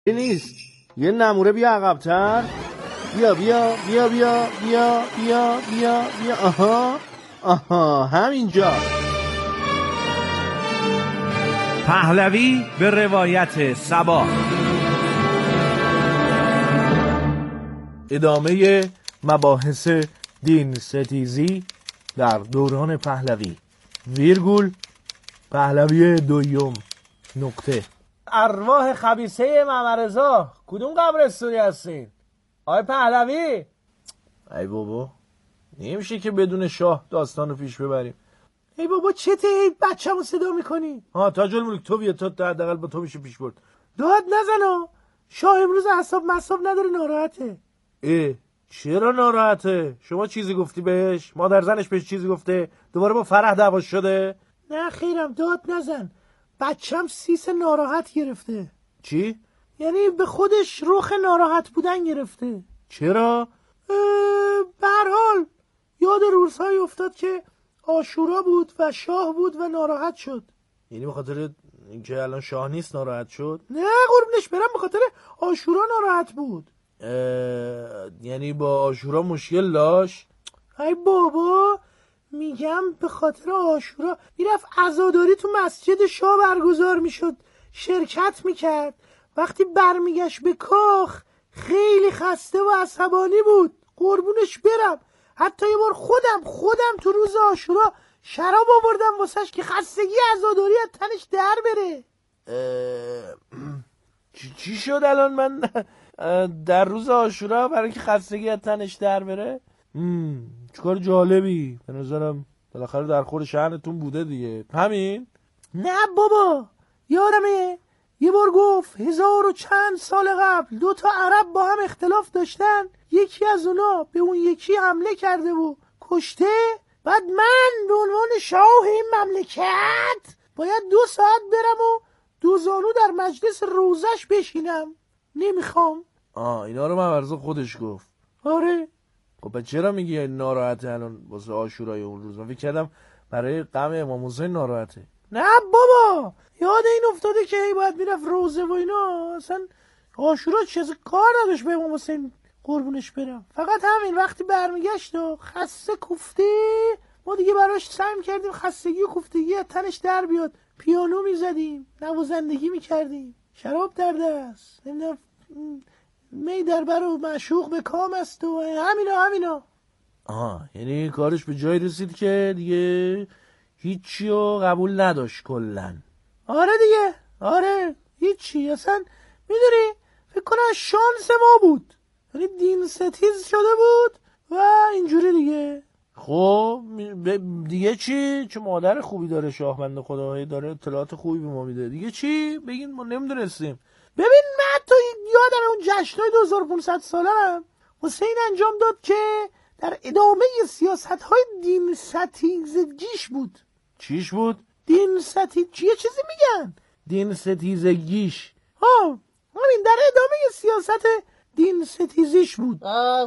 نیست. یه نموره بیا عقب‌تر. بیا بیا بیا بیا بیا بیا بیا بیا. آها همینجا. پهلوی به روایت صبا. ادامه مباحث دین ستیزی در دوران پهلوی ویرگول پهلوی دوم نقطه. ارواح خبیثه ممرزا کدوم قبرستونی هستین؟ آی پهلوی. ای بابا نمیشه که بدون شاه داستانو پیش ببریم. ای بابا چته ای بچه‌مو صدا میکنی؟ تاج الملک تو بیا، تا حداقل با تو میشه پیش برد. داد نزنا. شاه امروز اعصاب مصاب نداره، ناراحته. چرا ناراحته؟ شما چیزی گفتی بهش؟ مادر زنش بهش چیزی گفته؟ دوباره با فرح دعوا شده؟ نه خیرم، داد نزن. بچم سیس ناراحت گرفته. چی؟ یعنی به خودش رخ ناراحت بودن گرفته. چرا؟ به هر حال یاد روزهایی افتاد که عاشورا بود و شاه بود و ناراحت شد. یعنی به خاطر اینکه الان شاه نیست ناراحت شد؟ نه قربونش برم، به خاطر عاشورا ناراحت بود. یعنی با عاشورا مشکل داشت؟ ای بابا میگم به خاطر عاشورا میرفت عزاداری تو مسجد شاه برگزار میشد، شرکت میکرد. وقتی برمیگشت به کاخ خیلی خسته و عصبانی بود، قربونش برم. حتی یه بار خودم تو روز عاشورا شراب آوردم واسش که خستگی عزاداری از تنش در بره. چی شد الان؟ من در روز عاشورا برای اینکه خستگی از تنش در بره؟ چیکار جالبی. به نظرم بالاخره در خور شأنتون بوده دیگه. همین؟ نه بابا، یادمه یه بار گفت 1000 و چند سال قبل 2 عرب با هم اختلاف داشتن، یکی از اونا به اون یکی حمله کرده و کشته. بعد من به عنوان شاه این مملکت باید 2 ساعت برم و 2 زانو در مجلس روزش بشینم. نمیخوام. اینا رو ممرزا خودش گفت؟ آره. خب چرا میگی ناراحته الان واسه عاشورای اون روز؟ من فکر کردم برای غم امام حسین ناراحته. نه بابا، یاد این افتاده که باید میرفت روزه و اینا. اصلا عاشورا چیز کار نداشت به امام حسین، قربونش برم. فقط همین وقتی برمیگشت و خسته کوفته، ما دیگه براش سعی کردیم خستگی و کوفتگی از تنش در بیاد. پیانو میزدیم، نوازندگی میکردیم، شراب در دست، نمیدونم می در بر و معشوق به کام است و همینا. یعنی کارش به جای رسید که دیگه هیچی رو قبول نداشت کلن. آره دیگه، آره هیچی. اصلا میدونی فکر کنم شانس ما بود، یعنی دین ستیز شده بود و اینجوری دیگه. خب دیگه چی؟ چه مادر خوبی داره شاه، بنده خدایی داره اطلاعات خوبی به ما میده. دیگه چی؟ بگین ما نمیدونستیم. ببین من تو یادم اون جشنای 2500 ساله هم حسین انجام داد که در ادامه سیاست‌های دین ستیزگیش بود. چیش بود؟ دین ستیز یه چیزی میگن دین ستیزگیش. همین در ادامه سیاست دین ستیزیش بود.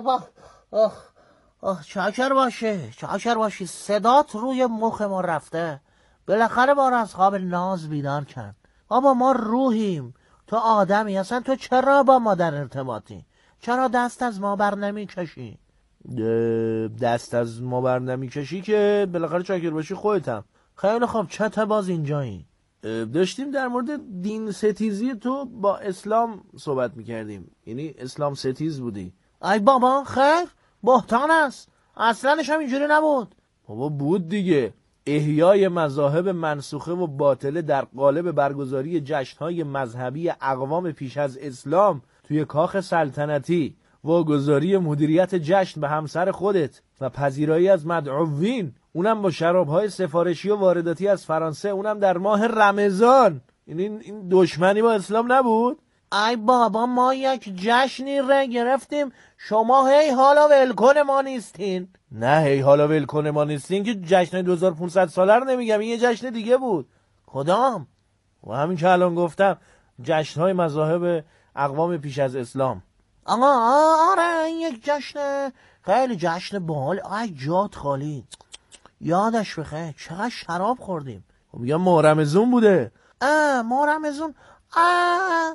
چاکر باشی صدات روی مخ ما رفته. بالاخره ما رو از خواب ناز بیدار کرد. بابا ما روحیم، تو آدمی. اصلا تو چرا با ما در ارتباطی؟ چرا دست از ما بر نمی کشی؟ دست از ما بر نمی کشی که بالاخره چاکر باشی خودتم. خیلی خوب، چته باز اینجایی؟ داشتیم در مورد دین ستیزی تو با اسلام صحبت میکردیم، یعنی اسلام ستیز بودی. ای بابا خیر، بهتان است. اصلنش هم اینجوری نبود. بابا بود دیگه. احیای مذاهب منسوخه و باطله در قالب برگزاری جشن‌های مذهبی اقوام پیش از اسلام توی کاخ سلطنتی، واگذاری مدیریت جشن به همسر خودت و پذیرایی از مدعوین، اونم با شراب‌های سفارشی و وارداتی از فرانسه، اونم در ماه رمضان. این دشمنی با اسلام نبود؟ ای بابا ما یک جشنی را گرفتیم، شما هی حالا ولکن ما نیستین. نه هی حالا ولکن ما نیستین که جشن 2500 ساله رو نمیگم، این یه جشن دیگه بود. کدام؟ و همین که الان گفتم، جشن‌های مذاهب اقوام پیش از اسلام. آره یک جشن خیلی جشن باحال. ای جات خالی، یادش بخیر چقدر شراب خوردیم. میگم ماه رمضان بوده. ماه رمضان.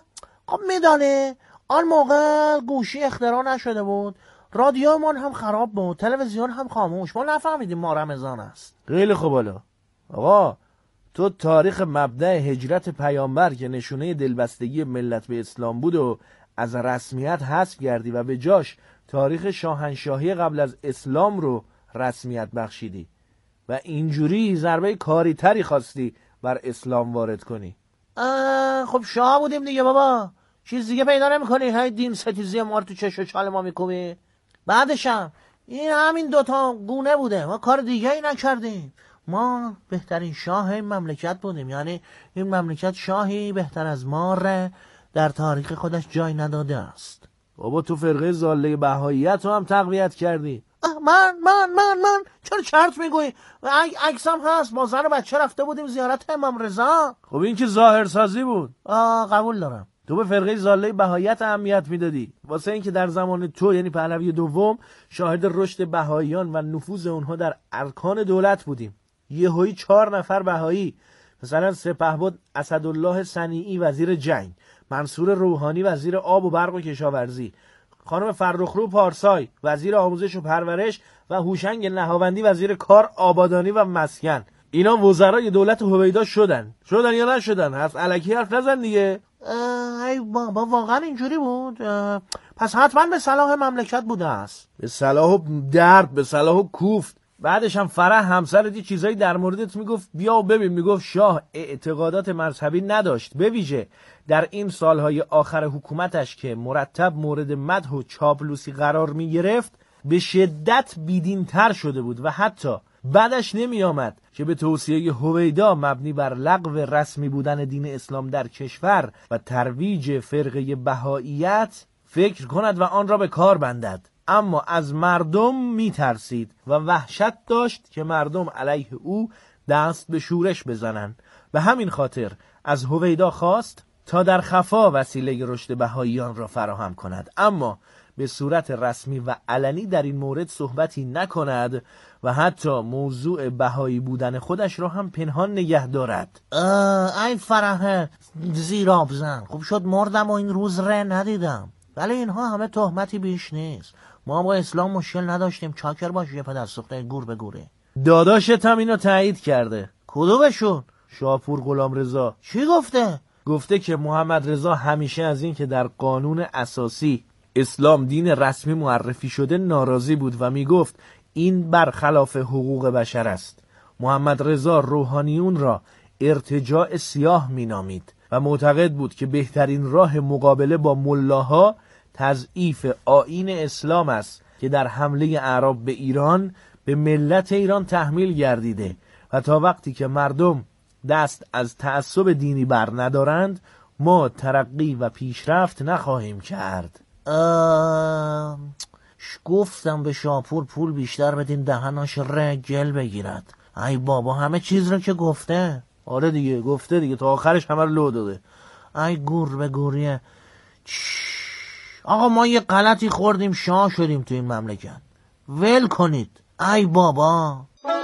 خب میدانی آن موقع گوشی اختراع نشده بود، رادیومون هم خراب بود، تلویزیون هم خاموش، ما نفهمیدیم ما رمضان است. خیلی خوب. حالا آقا تو تاریخ مبدأ هجرت پیامبر که نشونه دلبستگی ملت به اسلام بود و از رسمیت حذف کردی و به جاش تاریخ شاهنشاهی قبل از اسلام رو رسمیت بخشیدی و اینجوری ضربه کاری تری خواستی بر اسلام وارد کنی. خب شاه بودیم دیگه بابا، چیز دیگه پیدا نمی‌کنی؟ های دین ستیزی ما رو تو چش و چال ما می‌کوبی. بعدشم این همین دوتا گونه بوده، ما کار دیگه ای نکردیم. ما بهترین شاه این مملکت بودیم، یعنی این مملکت شاهی بهتر از ما در تاریخ خودش جای نداده است. بابا تو فرقه ضاله بهاییت رو هم تقویت کردی. من چرا چرت میگویی؟ عکسم هست، با زن و بچه رفته بودیم زیارت امام رضا. خب این که ظاهرسازی بود. قبول دارم. تو به فرقه ضاله بهاییت اهمیت میدادی واسه اینکه در زمان تو یعنی پهلوی دوم شاهد رشد بهاییان و نفوذ اونها در ارکان دولت بودیم. یهویی 4 نفر بهایی، مثلا سپهبد اسدالله صنیعی وزیر جنگ، منصور روحانی وزیر آب و برق و کشاورزی، خانم فرخرو پارسای وزیر آموزش و پرورش و هوشنگ نهاوندی وزیر کار، آبادانی و مسکن، اینا وزرای دولت هویدا شدن یا نشدن؟ از الکی حرف نزن دیگه. ای بابا واقعا اینجوری بود؟ پس حتما به صلاح مملکت بوده است. به صلاح و درد، به صلاح و کوفت. بعدش هم فرح همسرت یه چیزایی در موردت میگفت، بیا و ببین. میگفت شاه اعتقادات مذهبی نداشت، به ویژه در این سالهای آخر حکومتش که مرتب مورد مدح و چاپلوسی قرار میگرفت به شدت بیدین‌تر شده بود و حتی بعدش نمی آمد که به توصیه هویدا مبنی بر لغو رسمی بودن دین اسلام در کشور و ترویج فرقه بهاییت فکر کند و آن را به کار بندد. اما از مردم می ترسید و وحشت داشت که مردم علیه او دست به شورش بزنند. به همین خاطر از هویدا خواست تا در خفا وسیله رشد بهاییان را فراهم کند، اما به صورت رسمی و علنی در این مورد صحبتی نکند و حتی موضوع بهایی بودن خودش را هم پنهان نگه دارد. ای فرح زیراب زن، خوب شد مردم و این روز ندیدم. ولی اینها همه تهمتی بیش نیست. ما با اسلام مشکل نداشتیم، چاکر باش یه پدر سوخته گور به گوره. داداشت هم اینو تایید کرده. کدومشون؟ شاپور غلامرضا. چی گفته؟ گفته که محمد رضا همیشه از این که در قانون اساسی اسلام دین رسمی معرفی شده ناراضی بود و میگفت این برخلاف حقوق بشر است. محمد رضا روحانیون را ارتجاع سیاه مینامید و معتقد بود که بهترین راه مقابله با ملاها تضعیف آیین اسلام است که در حمله اعراب به ایران به ملت ایران تحمیل گردیده و تا وقتی که مردم دست از تعصب دینی بر ندارند ما ترقی و پیشرفت نخواهیم کرد. گفتم به شاپور پول بیشتر بدین دهناش گل بگیرد. ای بابا همه چیز رو که گفته. آره دیگه گفته دیگه، تا آخرش همه رو لو داده. ای گور به گوریه. آقا ما یه غلطی خوردیم شاه شدیم تو این مملکت، ول کنید. ای بابا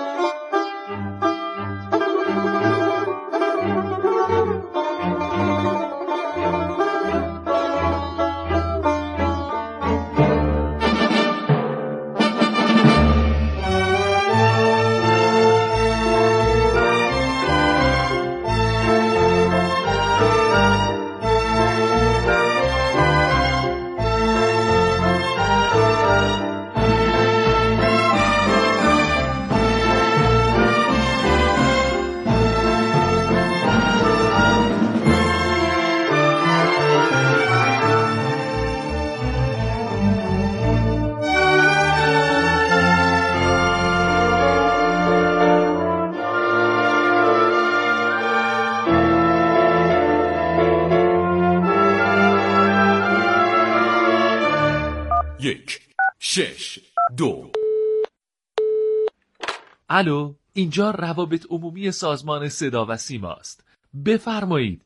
الو، اینجا روابط عمومی سازمان صدا و سیما است. بفرمایید.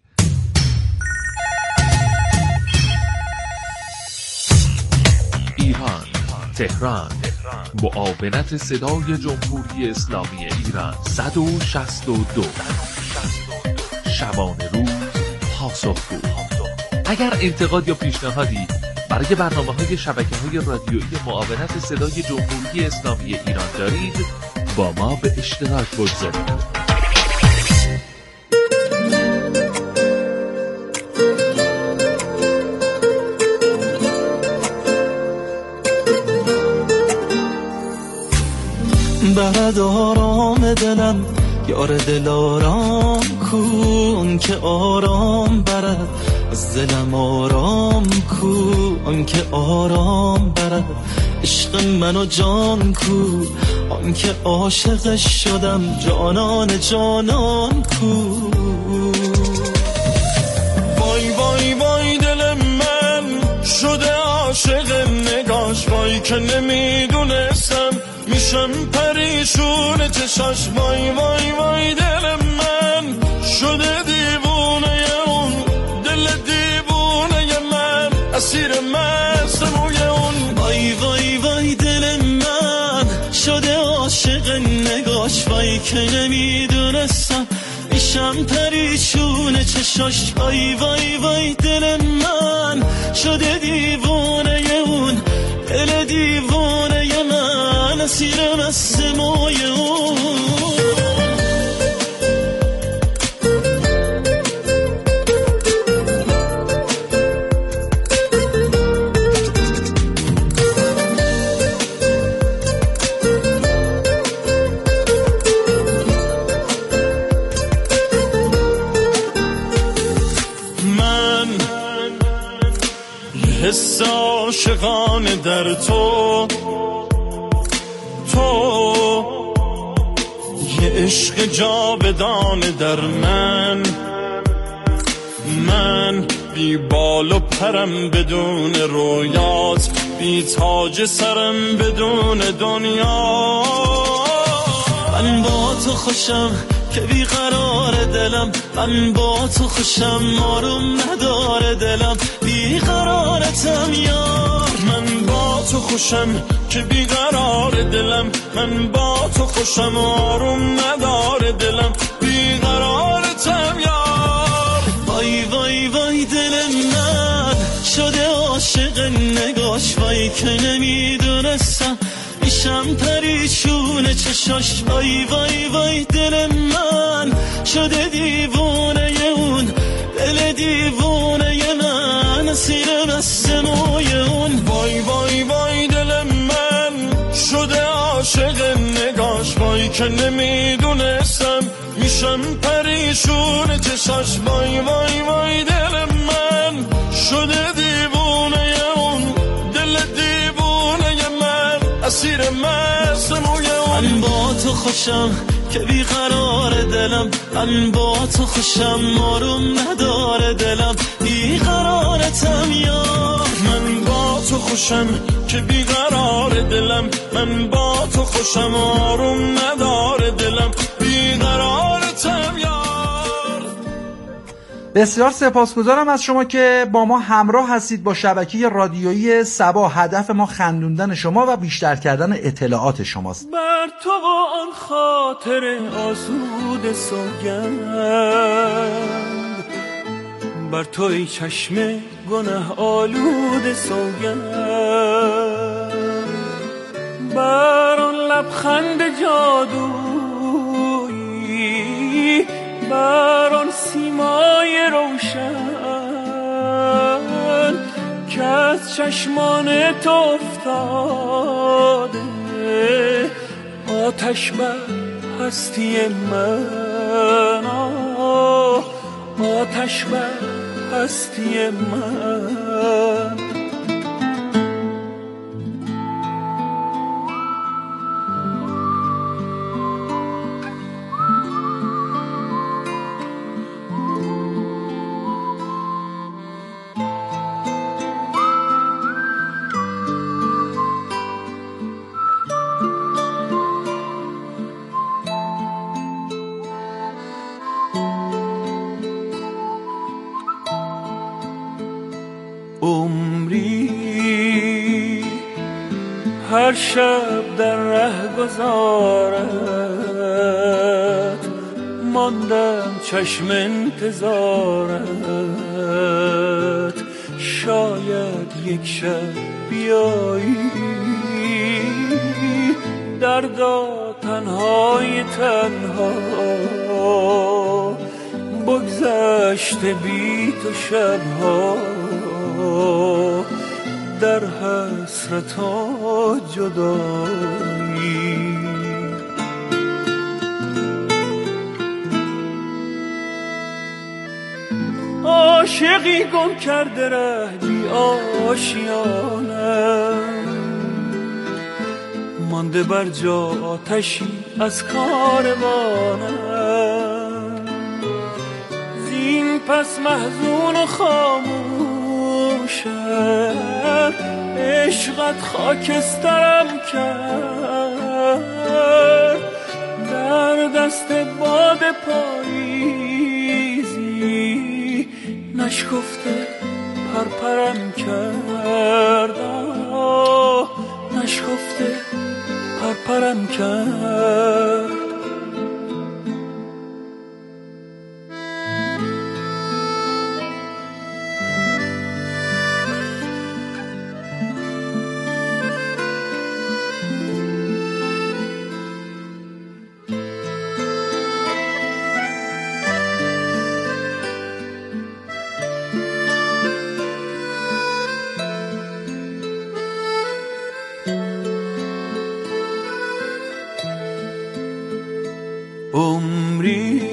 ایران، تهران، معاونت صدای جمهوری اسلامی ایران 162 شبانه روز پاسخگو اگر انتقاد یا پیشنهادی برای برنامه‌های شبکه‌های رادیویی معاونت صدای جمهوری اسلامی ایران دارید، با ما به اشتراک بگذارید. برد آرام دلم یار دل آرام کن که آرام برد از دلم آرام کن که آرام برد عشق منو جان کو آن که عاشقش شدم جانان جانان کو وای وای وای دل من شده عاشق نگاش وای که نمیدونستم میشم پریشون چشاش وای وای وای دل من شده دیوونه اون دل دیوونه من اسیر مست موی اون وای وای وای دل من شده عاشق نگاش وای که نمیدونستم میشم پریشون چشاش وای وای وای دل من شده دیوونه اون دل دیوونه من اسیر مست موی اون حس عاشقانه در تو یه عشق جاودانه در من بی بال و پرم بدون رویات بی تاج سرم بدون دنیا من با تو خوشم که بی قرار دلم من با تو خوشم آروم نداره دلم بی قرارتم یار من با تو خوشم که بی قرار دلم من با تو خوشم آروم نداره دلم بی قرارتم یار وای وای وای دل من شده عاشق نگاش وای که نمیدونستم میشم پریشون چشاش وای وای وای دل من شده دیوونه اون دل دیوونه من اسیر مست موی اون وای وای وای دل من شده عاشق نگاش وای که نمیدونستم میشم پریشون چشاش وای وای وای دل من شده دیوونه اون دل دیوونه من اسیر مست موی اون من با تو خوشم که بی قرار دلم من با تو خوشم آروم نداره دلم بی قرارتم یار من با تو خوشم که بی قرار دلم من با تو خوشم آروم نداره دلم بی قرارتم یار. بسیار سپاسگزارم از شما که با ما همراه هستید با شبکه رادیویی صبا. هدف ما خندوندن شما و بیشتر کردن اطلاعات شماست. بر تو آن خاطر آسود سوگند بر تو ای چشم گناه آلود سوگند بر آن لبخند جادویی بر آن سیمای روشن که از چشمان تو افتاده آتش بر هستی من آتش بر هستی من هر شب در ره گذارت ماندم چشم انتظارت شاید یک شب بیایی دردا تنهای تنها بگذشته بی تو شبها در حسرت و جدایی عاشقی گم کرده ره بی آشیانم مانده بر جا آتشی از کاروانم زین پس محزون و خاموشم عشقت خاکسترم کرد در دست باد پاییزی نشکفته پرپرم کرد نشکفته پرپرم کرد عمری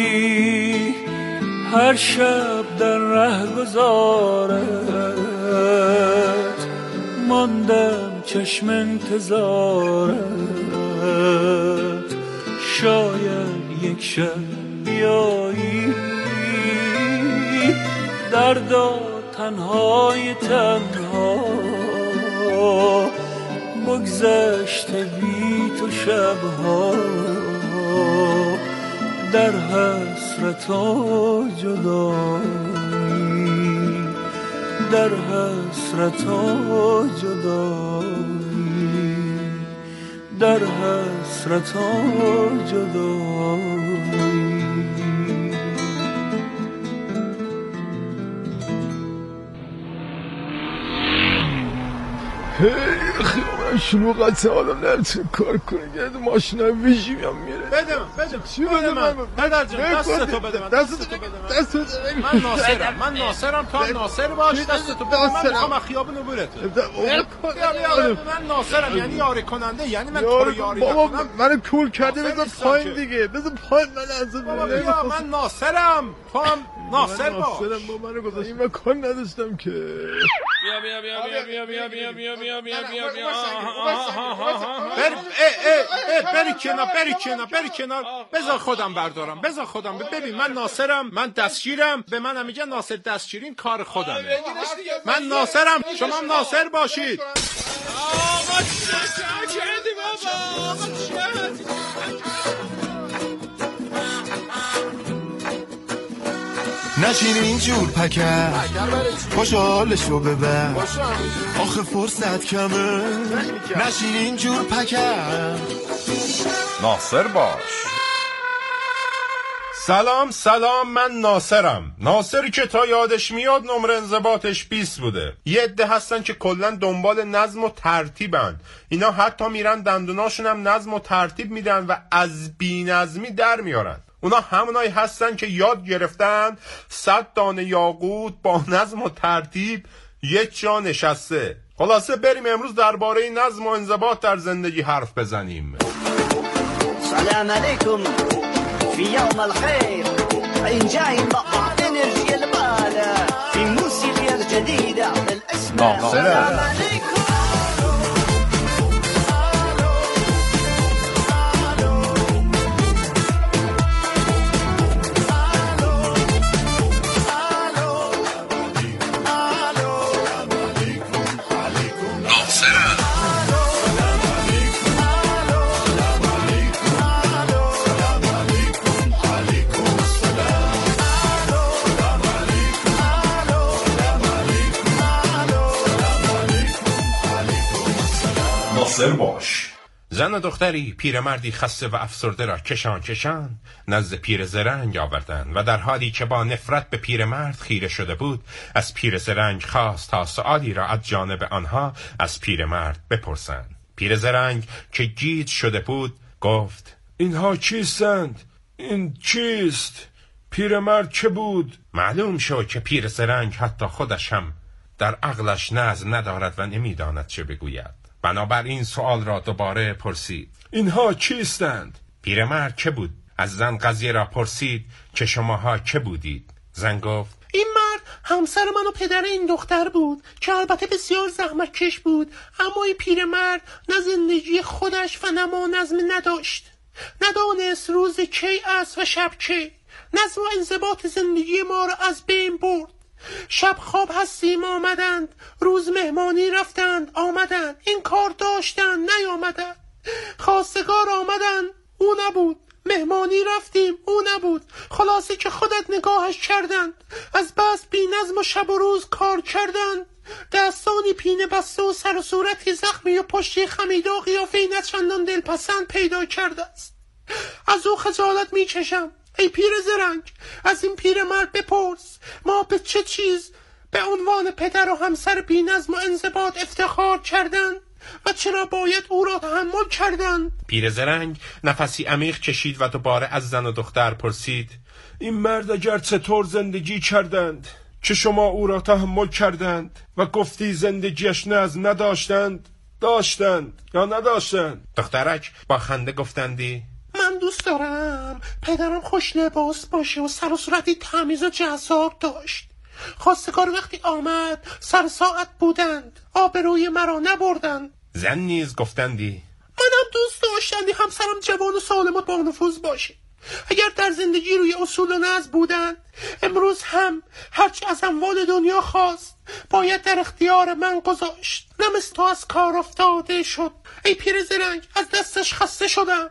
هر شب در رهگذارت ماندم چشم انتظارت شاید یک شب بیایی دردا تنهای تنها بگذشته بی تو شبها در حسرت و جدایی در حسرت و جدایی در حسرت و جدایی خیابان شلوغت آدم نمیتونه کار کنه گرد ماشین های ویژی هم میره. بده من چی بده من پدر جان دستتو بده من دستتو من ناصرم تو هم ناصر باش دستتو بده من میخوام خیابونو برتو من ناصرم یعنی یاری کننده یعنی من تو رو یاری بابا منو کول کرده بذار پایین دیگه بذار پایین من از بابا من ناصرم تو هم ناصر باش ناصرم با منو گذاشت این من کار نداشتم که بیا بری کنار بذار خودم بردارم ببین من ناصرم من دستشیرم به منم میگن ناصر دستشیرین کار خودمه من ناصرم شما هم ناصر باشید آقا چه کردی بابا نشین اینجور پکر خوشحالشو ببر آخه فرصت کمه نشین اینجور پکر ناصر باش سلام من ناصرم ناصری که تا یادش میاد نمره انضباطش 20 بوده یه عده هستن که کلن دنبال نظم و ترتیبن اینا حتی میرن دندوناشونم نظم و ترتیب میدن و از بی‌نظمی در میارن اونا همونایی هستن که یاد گرفتن 100 دانه یاقوت با نظم و ترتیب یک جا نشسته خلاصه بریم امروز درباره نظم و انضباط در زندگی حرف بزنیم سلام علیکم فی یوم الخیر این جای مقطع انرژی البالا فی موسیقی جدیده بالاسم ناصره ناصر باش زن و دختری پیرمردی خسته و افسرده را کشان نزد پیر زرنگ آوردند و در حالی که با نفرت به پیرمرد خیره شده بود از پیر زرنگ خواست تا سؤالی را از جانب آنها از پیرمرد بپرسند. پیر زرنگ که گیج شده بود گفت: اینها چیستند؟ این چیست؟ پیرمرد چه بود؟ معلوم شد که پیر زرنگ حتی خودش هم در عقلش نظم ندارد و نمیداند چه بگوید. بنابراین سؤال را دوباره پرسید: اینها چیستند؟ پیرمرد چه بود؟ از زن قضیه را پرسید که شماها چه بودید؟ زن گفت: این مرد همسر من و پدر این دختر بود که البته بسیار زحمتکش بود، اما این پیرمرد نه زندگی خودش و نه ما نظم نداشت. ندانست روز کی است و شب کی. نظم و انضباط زندگی ما را از بین برد. شب خواب هستیم آمدند، روز مهمانی رفتند آمدند، این کار داشتند نیامدند، خواستگار آمدند او نبود، مهمانی رفتیم او نبود، خلاصه که خودت نگاهش کردند، از بس بی نظم و شب و روز کار کردند، دستانی پینه بسته و سر و صورتی زخمی و پشتی خمیده و قیافه‌ای نه چندان دلپسند پیدا کرده است. از او خجالت میکشم. ای پیر زرنگ، از این پیرمرد بپرس ما به چه چیز به عنوان پدر و همسر بی‌نظم و انضباط افتخار کردند و چرا باید او را تحمل کردند؟ پیر زرنگ نفسی عمیق کشید و دوباره از زن و دختر پرسید: این مرد اگر چطور زندگی کردند که شما او را تحمل کردند و گفتی زندگیش نظم نداشتند؟ داشتند یا نداشتند؟ دخترک با خنده گفتندی: من دوست دارم پدرم خوش لباس باشه و سر و صورتی تمیز و جذاب داشت. خواستگار وقتی آمد سر ساعت بودند، آبروی مرا نبردند. زن نیز گفتندی: منم دوست داشتندی همسرم جوان و سالم و با نفوذ باشه. اگر در زندگی روی اصول و نظم بودند، امروز هم هرچی از اموال دنیا خواست باید در اختیار من گذاشت، نه مثل تو از کار افتاده شد. ای پیر زرنگ، از دستش خسته شدم.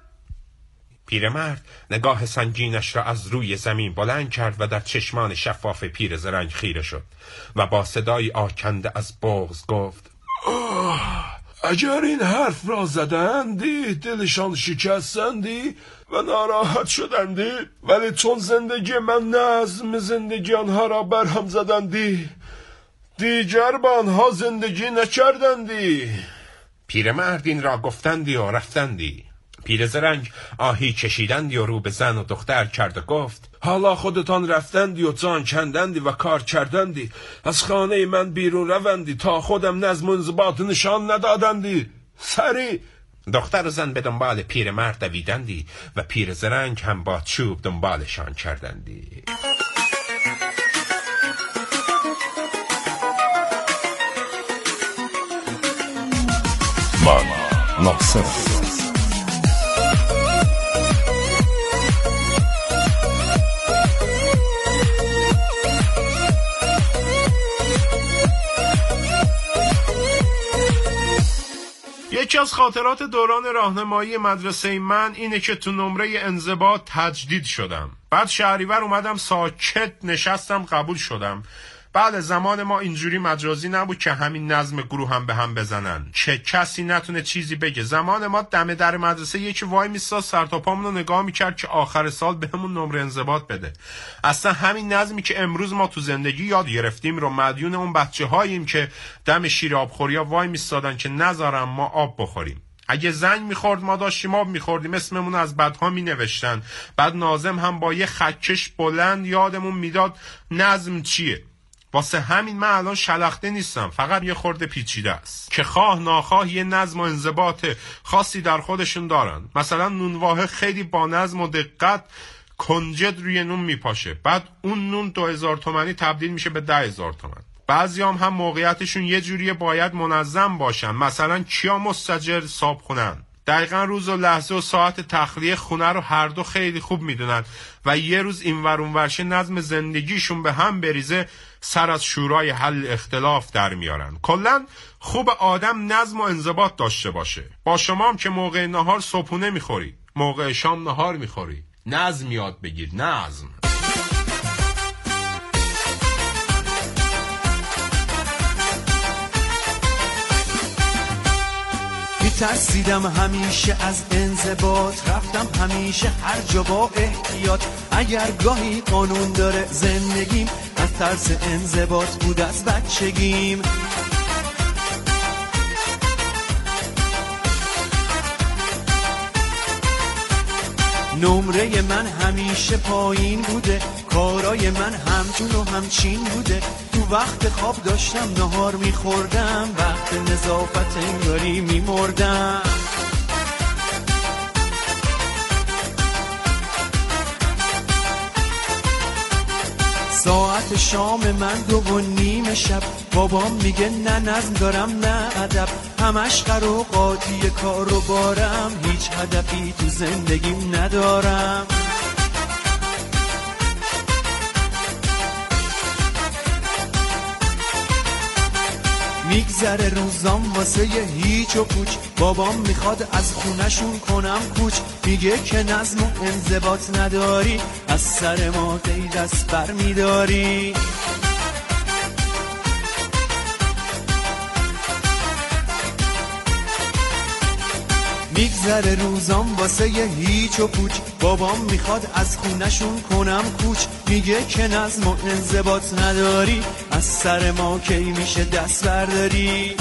پیرمرد نگاه سنگینش را از روی زمین بلند کرد و در چشمان شفاف پیر زرنگ خیره شد و با صدای آکنده از بغض گفت: اگر این حرف را زدندی دلشان شکستندی و ناراحت شدندی، ولی چون زندگی من نظم زندگی آنها را برهم زدندی دیگر با آنها زندگی نکردندی. پیرمرد این را گفتندی و رفتندی. پیر زرنگ آهی کشیدندی و رو به زن و دختر کرد و گفت: حالا خودتان رفتندی و جان کندندی و کار کردندی، از خانه من بیرون روندی تا خودم نظم و انضباط نشان ندادندی. سری دختر و زن به دنبال پیرمرد دویدندی و پیر زرنگ هم با چوب دنبالشان کردندی. من ناصر یکی از خاطرات دوران راهنمایی مدرسه من اینه که تو نمره انضباط تجدید شدم. بعد شهریور اومدم ساکت نشستم قبول شدم. بعد زمان ما اینجوری مجازی نبود که همین نظم گروه هم به هم بزنن، چه کسی نتونه چیزی بگه. زمان ما دم در مدرسه یکی وای میستا سر تا پامون رو نگاه میکرد که آخر سال بهمون نمره انضباط بده. اصلا همین نظمی که امروز ما تو زندگی یاد گرفتیم رو مدیون اون بچه‌هاییم که دم شیر آبخوریا وای میستادن که نذارن ما آب بخوریم. اگه زنگ میخورد ما داشتیم آب میخوردیم، اسممون از بدها مینوشتن. بعد ناظم هم با یه خطکش بلند یادمون میداد نظم چیه. واسه همین من الان شلخته نیستم، فقط یه خورده پیچیده است که خواه ناخواه یه نظم و انضباط خاصی در خودشون دارن. مثلا نونواه خیلی با نظم و دقت کنجد روی نون میپاشه، بعد اون نون 2000 تومانی تبدیل میشه به 10,000 تومان. بعضی هم موقعیتشون یه جوریه باید منظم باشن، مثلا کیا مستاجر صاحب خونن، دقیقا روز و لحظه و ساعت تخلیه خونه رو هر دو خیلی خوب میدونن و یه روز این ورون ورشه نظم زندگیشون به هم بریزه سر از شورای حل اختلاف در میارن. کلن خوب آدم نظم و انضباط داشته باشه. با شما هم که موقع نهار صبحونه میخوری، موقع شام نهار میخوری، نظم یاد بگیر. نظم. میترسیدم همیشه از انضباط، رفتم همیشه هر جا با احتیاط. اگر گاهی قانون داره زندگیم، از ترس انضباط بود از بچگیم. نمره من همیشه پایین بوده، کارای من همچون و همچین بوده. تو وقت خواب داشتم نهار میخوردم، وقت نظافت انگاری میمردم. ساعت شام من 2:30 شب، بابام میگه نه نظم دارم نه ادب. همش قراقاتی کار و بارم، هیچ هدفی تو زندگیم ندارم. میگذره روزام واسه یه هیچ و پوچ، بابام میخواد از خونشون کنم کوچ. میگه که نظم و انضباط نداری، از سر ما دی دست بر میداری. میگذره روزام واسه یه هیچ و پوچ، بابام میخواد از خونشون کنم کوچ. میگه که نظم و انضباط نداری، از سر ما کی میشه دست برداری.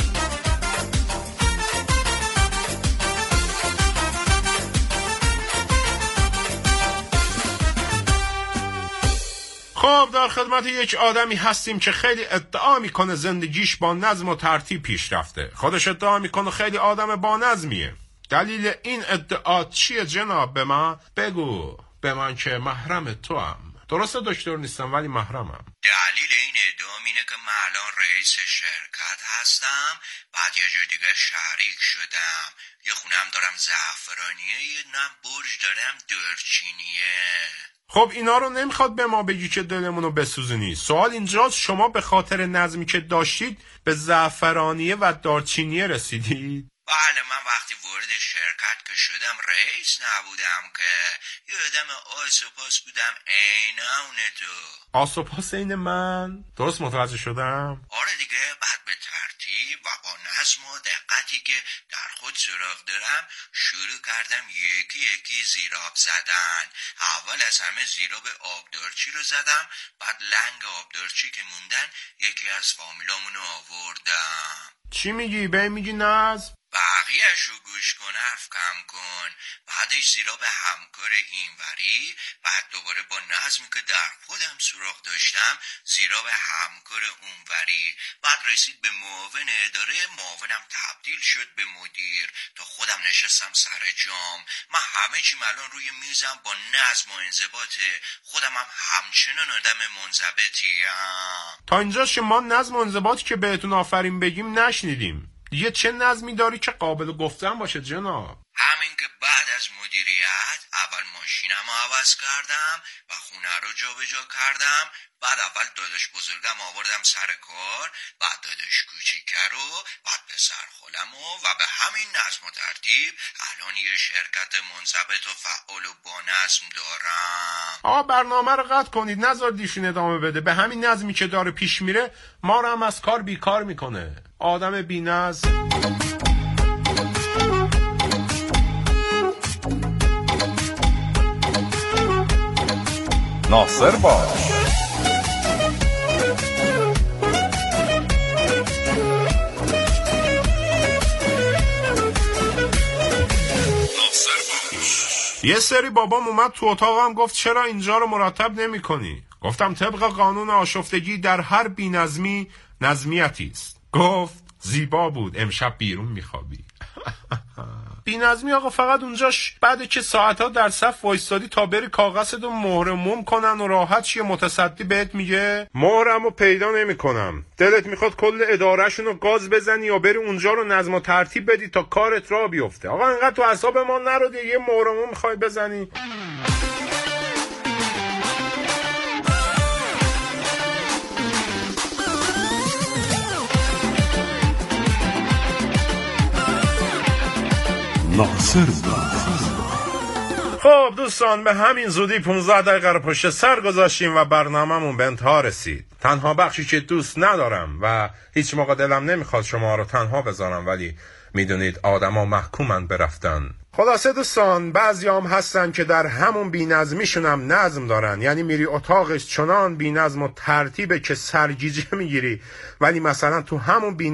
خب در خدمت یک آدمی هستیم که خیلی ادعا میکنه زندگیش با نظم و ترتیب پیش رفته. خودش ادعا میکنه خیلی آدم با نظمیه. دلیل این ادعا چیه جناب؟ به من بگو، به من که محرم تو هم. درسته دکتر نیستم ولی محرمم. دلیل این ادعا اینه که من الان رئیس شرکت هستم، بعد یه جای دیگه شریک شدم، یه خونم دارم زعفرانیه، یه نم برج دارم دارچینیه. خب اینا رو نمیخواد به ما بگی که دلمونو بسوزونی. سوال اینجاست شما به خاطر نظمی که داشتید به زعفرانیه و دارچینیه رسیدید؟ بله، من وقتی وارد شرکت که شدم رئیس نبودم که، یه آدم آس و پاس بودم عیناون تو. آس و پاس این من؟ درست متوجه شدم؟ آره دیگه. بعد به ترتیب و با نظم و دقتی که در خود سراغ دارم شروع کردم یکی یکی زیراب زدن. اول از همه زیراب آبدارچی رو زدم، بعد لنگ آبدارچی که موندن یکی از فامیلامون رو آوردم. چی میگی؟ به میگی نظم؟ بقیه‌اش رو گوش کن، حرف کم کن. بعدش زیرا به همکار اینوری، بعد دوباره با نظمی که در خودم سراغ داشتم زیرا به همکار اونوری، بعد رسید به معاون اداره، معاونم تبدیل شد به مدیر، تا خودم نشستم سر جام. من همه چیم الان روی میزم با نظم و انضباطه. خودم هم همچنان آدم منضبطیم. تا اینجا شما نظم و انضباطی که بهتون آفرین بگیم نشنیدیم. دیگه چه نظمی داری که قابل گفتن باشه جناب؟ همین که بعد از مدیریت اول ماشینم رو عوض کردم و خونه رو جابجا کردم. بعد اول داداش بزرگم آوردم سر کار، بعد داداش کوچیکه رو، بعد پسر خالمو، و به همین نظم و ترتیب الان یه شرکت منضبط و فعال و با نظم دارم. برنامه رو قطع کنید، نذار دیشون ادامه بده. به همین نظمی که داره پیش میره ما رو هم از کار بیکار میکنه. آدم بی نظم. ناصر باش. یه سری بابام اومد تو اتاقم گفت چرا اینجا رو مرتب نمی کنی؟ گفتم طبق قانون آشفتگی در هر بی نظمی نظمیتی است. گفت زیبا بود، امشب بیرون میخوابی. بی نظمی آقا فقط اونجاش بعد که ساعتها در صف وایستادی تا بری کاغذتو مهر موم کنن و راحت چیه متصدی بهت میگه مهرمو پیدا نمیکنم. دلت میخواد کل ادارهشونو گاز بزنی یا بری اونجا رو نظم و ترتیب بدی تا کارت راه بیفته. آقا انقدر تو اعصاب ما نرو دیگه، یه مهر موم میخوای بزنی. ناصر. خب دوستان به همین زودی 15 دقیقه رو پشت سر گذاشتیم و برنامه‌مون به انتها رسید. تنها بخشی که دوست ندارم و هیچ موقع دلم نمیخواد شما رو تنها بذارم، ولی میدونید آدما محکومن برفتن. خلاصه دوستان، بعضیام هستن که در همون بی‌نظمیشون هم نظم دارن، یعنی میری اتاقش چنان بی‌نظم و ترتیبه که سرگیجه میگیری، ولی مثلا تو همون